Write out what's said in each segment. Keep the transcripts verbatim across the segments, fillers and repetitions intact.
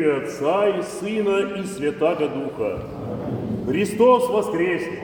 имя Отца и Сына и Святаго Духа. Христос воскресе!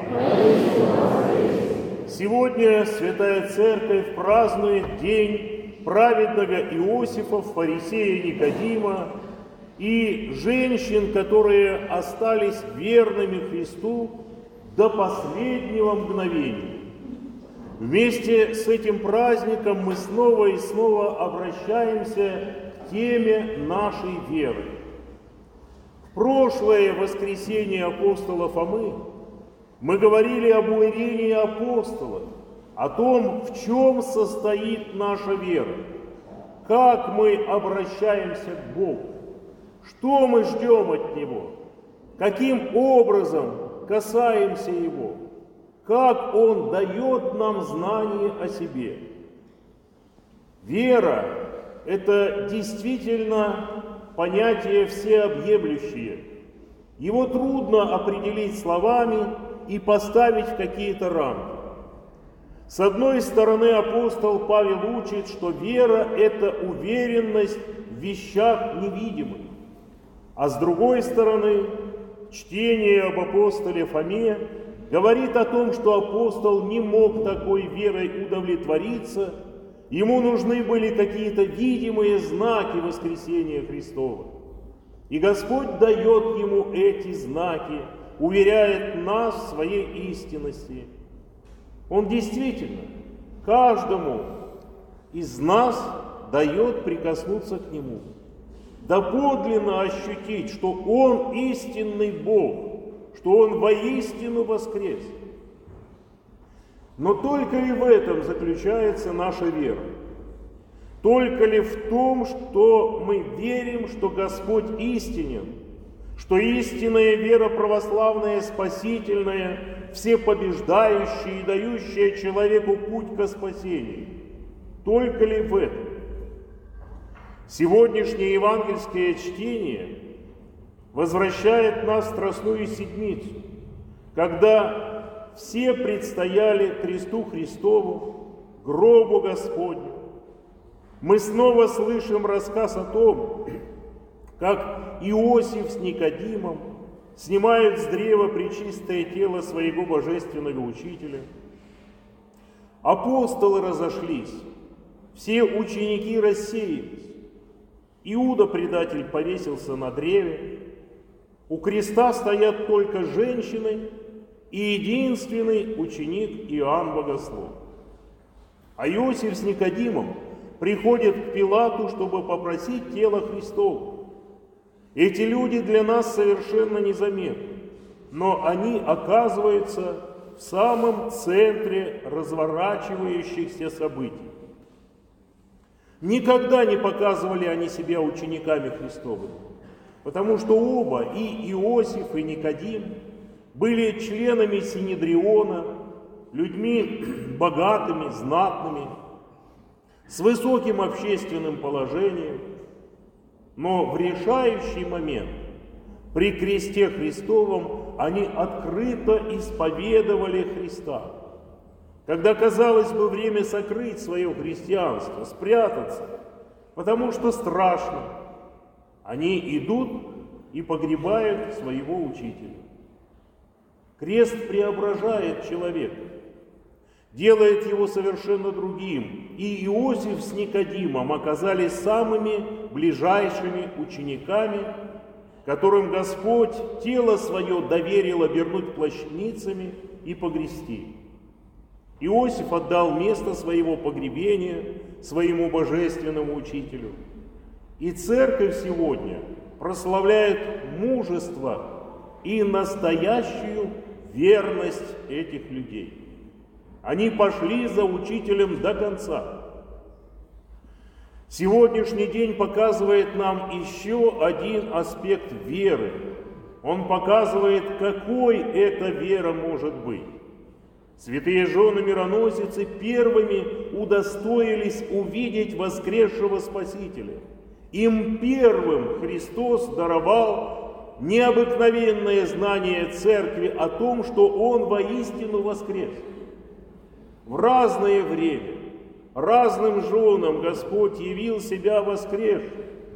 Сегодня Святая Церковь празднует день праведного Иосифа, фарисея Никодима и женщин, которые остались верными Христу до последнего мгновения. Вместе с этим праздником мы снова и снова обращаемся к теме нашей веры. В прошлое воскресенье апостола Фомы мы говорили об уверении апостолов, о том, в чем состоит наша вера, как мы обращаемся к Богу, что мы ждем от Него, каким образом касаемся Его, как Он дает нам знание о себе. Вера – это действительно понятие всеобъемлющее. Его трудно определить словами и поставить в какие-то рамки. С одной стороны, апостол Павел учит, что вера – это уверенность в вещах невидимых. А с другой стороны, чтение об апостоле Фоме говорит о том, что апостол не мог такой верой удовлетвориться, ему нужны были какие-то видимые знаки воскресения Христова. И Господь дает ему эти знаки, уверяет нас в своей истинности. Он действительно каждому из нас дает прикоснуться к Нему, доподлинно ощутить, что Он истинный Бог, что Он воистину воскрес. Но только ли в этом заключается наша вера? Только ли в том, что мы верим, что Господь истинен, что истинная вера православная, спасительная, всепобеждающая и дающая человеку путь ко спасению? Только ли в этом? Сегодняшнее евангельское чтение возвращает нас в Страстную Седмицу, когда все предстояли кресту Христову, гробу Господню. Мы снова слышим рассказ о том, как Иосиф с Никодимом снимают с древа пречистое тело своего божественного учителя. Апостолы разошлись, все ученики рассеялись. Иуда, предатель, повесился на древе. У креста стоят только женщины и единственный ученик Иоанн Богослов. А Иосиф с Никодимом приходят к Пилату, чтобы попросить тело Христово. Эти люди для нас совершенно незаметны, но они оказываются в самом центре разворачивающихся событий. Никогда не показывали они себя учениками Христовыми, потому что оба, и Иосиф, и Никодим, были членами Синедриона, людьми богатыми, знатными, с высоким общественным положением. Но в решающий момент, при кресте Христовом, они открыто исповедовали Христа. Когда, казалось бы, время сокрыть свое христианство, спрятаться, потому что страшно, они идут и погребают своего учителя. Крест преображает человека, делает его совершенно другим. И Иосиф с Никодимом оказались самыми ближайшими учениками, которым Господь тело свое доверил обернуть плащаницами и погрести. Иосиф отдал место своего погребения своему божественному учителю. И церковь сегодня прославляет мужество и настоящую верность этих людей. Они пошли за учителем до конца. Сегодняшний день показывает нам еще один аспект веры. Он показывает, какой эта вера может быть. Святые жены-мироносицы первыми удостоились увидеть воскресшего Спасителя. Им первым Христос даровал необыкновенное знание Церкви о том, что Он воистину воскрес. В разное время разным женам Господь явил себя воскресшим.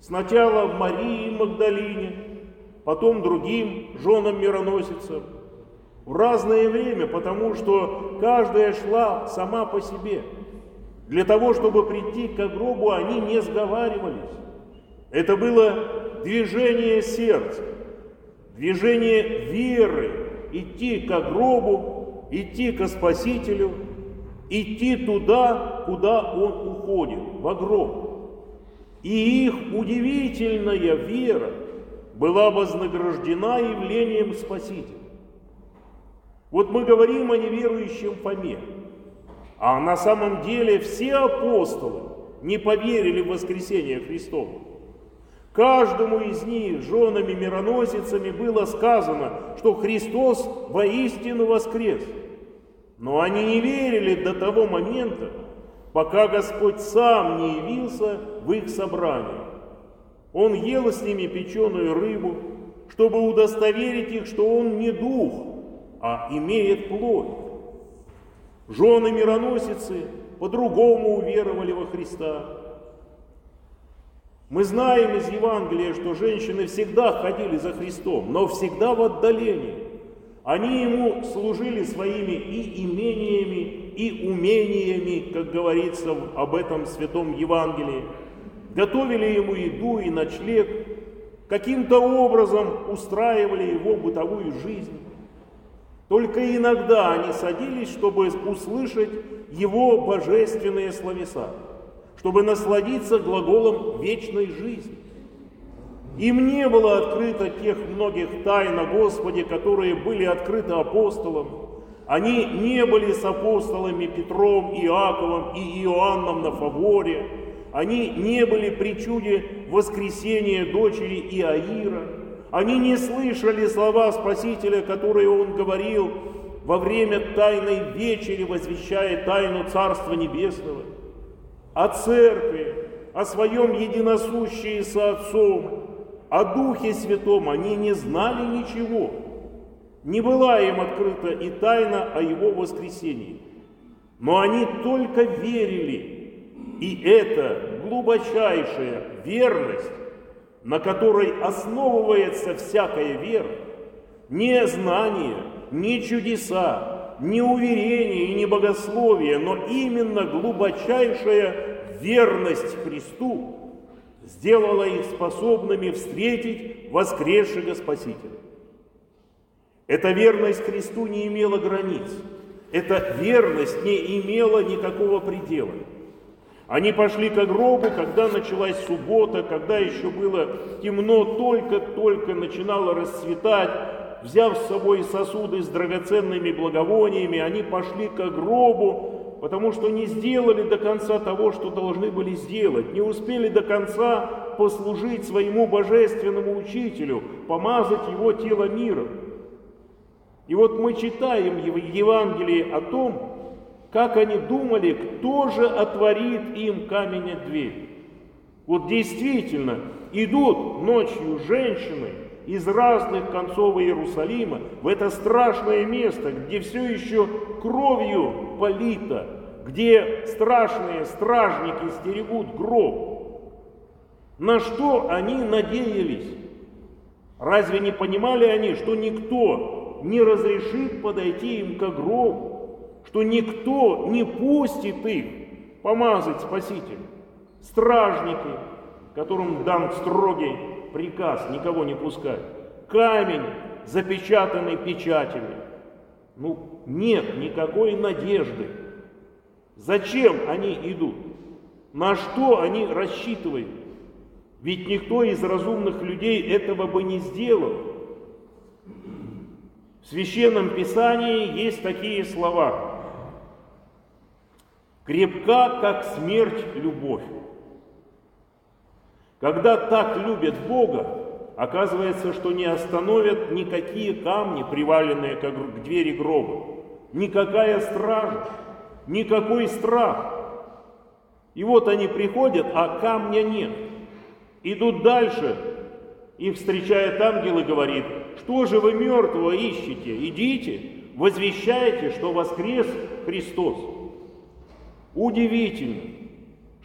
Сначала Марии Магдалине, потом другим женам-мироносицам. В разное время, потому что каждая шла сама по себе. Для того, чтобы прийти к гробу, они не сговаривались. Это было движение сердца, движение веры, идти к гробу, идти к Спасителю, идти туда, куда Он уходит, в гроб. И их удивительная вера была вознаграждена явлением Спасителя. Вот мы говорим о неверующем Фоме, а на самом деле все апостолы не поверили в воскресение Христово. Каждому из них, женами-мироносицами, было сказано, что Христос воистину воскрес. Но они не верили до того момента, пока Господь сам не явился в их собрании. Он ел с ними печеную рыбу, чтобы удостоверить их, что Он не дух, а имеет плоть. Жены-мироносицы по-другому уверовали во Христа. Мы знаем из Евангелия, что женщины всегда ходили за Христом, но всегда в отдалении. Они Ему служили своими и имениями, и умениями, как говорится об этом святом Евангелии. Готовили Ему еду и ночлег, каким-то образом устраивали Его бытовую жизнь. Только иногда они садились, чтобы услышать Его божественные словеса, чтобы насладиться глаголом вечной жизни. Им не было открыто тех многих тайн о Господе, которые были открыты апостолам. Они не были с апостолами Петром, Иаковом и Иоанном на фаворе. Они не были при чуде воскресения дочери Иаира. Они не слышали слова Спасителя, которые Он говорил во время тайной вечери, возвещая тайну Царства Небесного. О Церкви, о Своем единосущии со Отцом, о Духе Святом они не знали ничего. Не была им открыта и тайна о Его воскресении. Но они только верили, и это глубочайшая верность, на которой основывается всякая вера, не знание, не чудеса, не уверение и не богословие, но именно глубочайшая верность Христу сделала их способными встретить воскресшего Спасителя. Эта верность Христу не имела границ, эта верность не имела никакого предела. Они пошли к гробу, когда началась суббота, когда еще было темно, только-только начинало расцветать. Взяв с собой сосуды с драгоценными благовониями, они пошли к гробу, потому что не сделали до конца того, что должны были сделать, не успели до конца послужить своему божественному учителю, помазать его тело миром. И вот мы читаем в Евангелии о том, как они думали, кто же отворит им камень от двери. Вот действительно, идут ночью женщины из разных концов Иерусалима в это страшное место, где все еще кровью полито, где страшные стражники стерегут гроб. На что они надеялись? Разве не понимали они, что никто не разрешит подойти им к гробу? Что никто не пустит их помазать Спасителя? Стражники, которым дан строгий приказ никого не пускать. Камень, запечатанный печатями. Ну, нет никакой надежды. Зачем они идут? На что они рассчитывают? Ведь никто из разумных людей этого бы не сделал. В Священном Писании есть такие слова. «Крепка, как смерть, любовь». Когда так любят Бога, оказывается, что не остановят никакие камни, приваленные к двери гроба, никакая стража, никакой страх. И вот они приходят, а камня нет. Идут дальше, их встречает ангел и говорит: «Что же вы мертвого ищете? Идите, возвещайте, что воскрес Христос». Удивительно,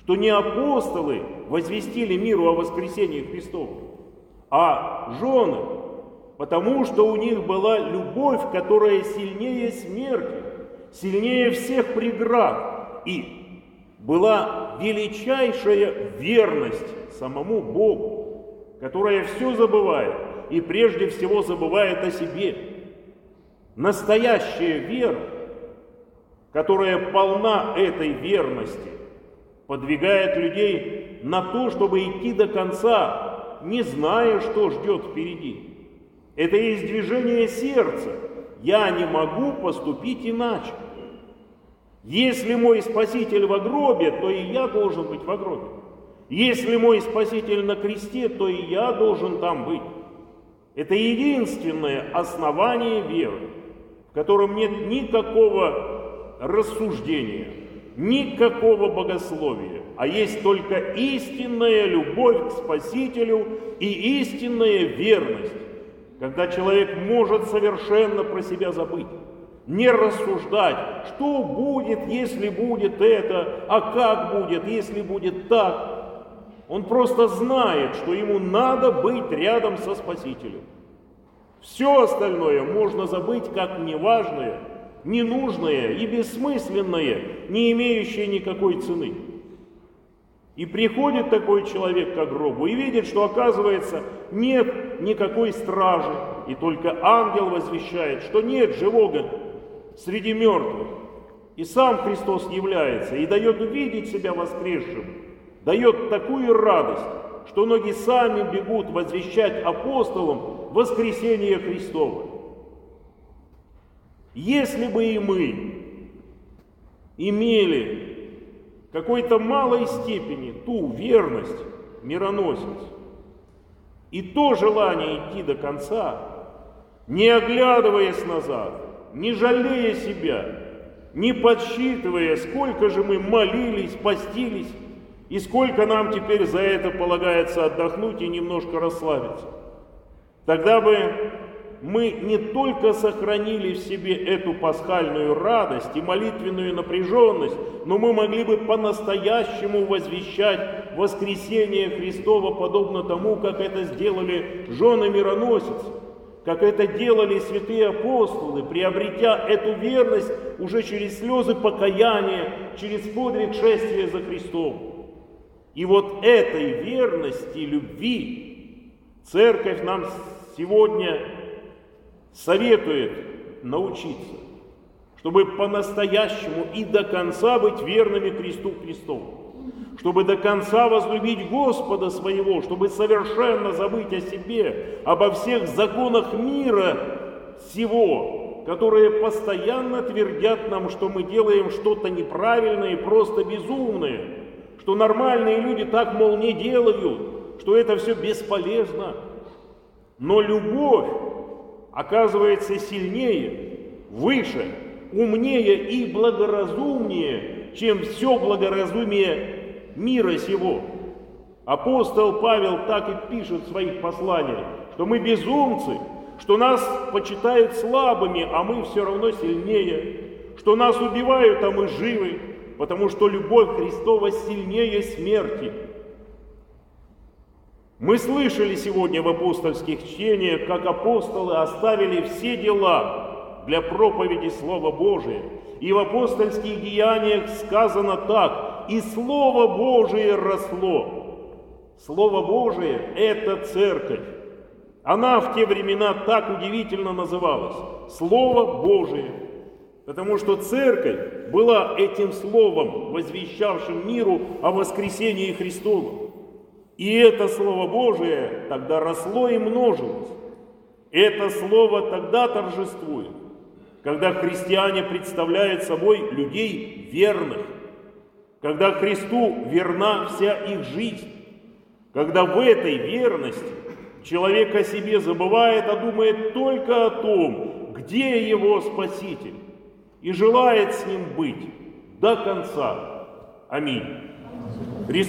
что не апостолы возвестили миру о воскресении Христовом, а жены, потому что у них была любовь, которая сильнее смерти, сильнее всех преград, и была величайшая верность самому Богу, которая все забывает и прежде всего забывает о себе. Настоящая вера, которая полна этой верности, подвигает людей на то, чтобы идти до конца, не зная, что ждет впереди. Это есть движение сердца. Я не могу поступить иначе. Если мой Спаситель во гробе, то и я должен быть во гробе. Если мой Спаситель на кресте, то и я должен там быть. Это единственное основание веры, в котором нет никакого рассуждения, никакого богословия, а есть только истинная любовь к Спасителю и истинная верность, когда человек может совершенно про себя забыть, не рассуждать, что будет, если будет это, а как будет, если будет так. Он просто знает, что ему надо быть рядом со Спасителем. Все остальное можно забыть как неважное, ненужное и бессмысленное, не имеющее никакой цены. И приходит такой человек к гробу и видит, что, оказывается, нет никакой стражи, и только ангел возвещает, что нет живого среди мертвых. И сам Христос является и дает увидеть себя воскресшим, дает такую радость, что ноги сами бегут возвещать апостолам воскресение Христово. Если бы и мы имели в какой-то малой степени ту верность, мироносец, и то желание идти до конца, не оглядываясь назад, не жалея себя, не подсчитывая, сколько же мы молились, постились, и сколько нам теперь за это полагается отдохнуть и немножко расслабиться, тогда бы мы не только сохранили в себе эту пасхальную радость и молитвенную напряженность, но мы могли бы по-настоящему возвещать воскресение Христово, подобно тому, как это сделали жены мироносицы, как это делали святые апостолы, приобретя эту верность уже через слезы покаяния, через подвиг шествия за Христом. И вот этой верности, любви Церковь нам сегодня советует научиться, чтобы по-настоящему и до конца быть верными кресту Христову, чтобы до конца возлюбить Господа своего, чтобы совершенно забыть о себе, обо всех законах мира сего, которые постоянно твердят нам, что мы делаем что-то неправильное и просто безумное, что нормальные люди так, мол, не делают, что это все бесполезно. Но любовь оказывается сильнее, выше, умнее и благоразумнее, чем все благоразумие мира сего. Апостол Павел так и пишет в своих посланиях, что мы безумцы, что нас почитают слабыми, а мы все равно сильнее, что нас убивают, а мы живы, потому что любовь Христова сильнее смерти. Мы слышали сегодня в апостольских чтениях, как апостолы оставили все дела для проповеди Слова Божия. И в апостольских деяниях сказано так: «И Слово Божие росло». Слово Божие – это церковь. Она в те времена так удивительно называлась – Слово Божие. Потому что церковь была этим словом, возвещавшим миру о воскресении Христовом. И это Слово Божие тогда росло и множилось. Это Слово тогда торжествует, когда христиане представляют собой людей верных, когда Христу верна вся их жизнь, когда в этой верности человек о себе забывает, а думает только о том, где его Спаситель, и желает с ним быть до конца. Аминь.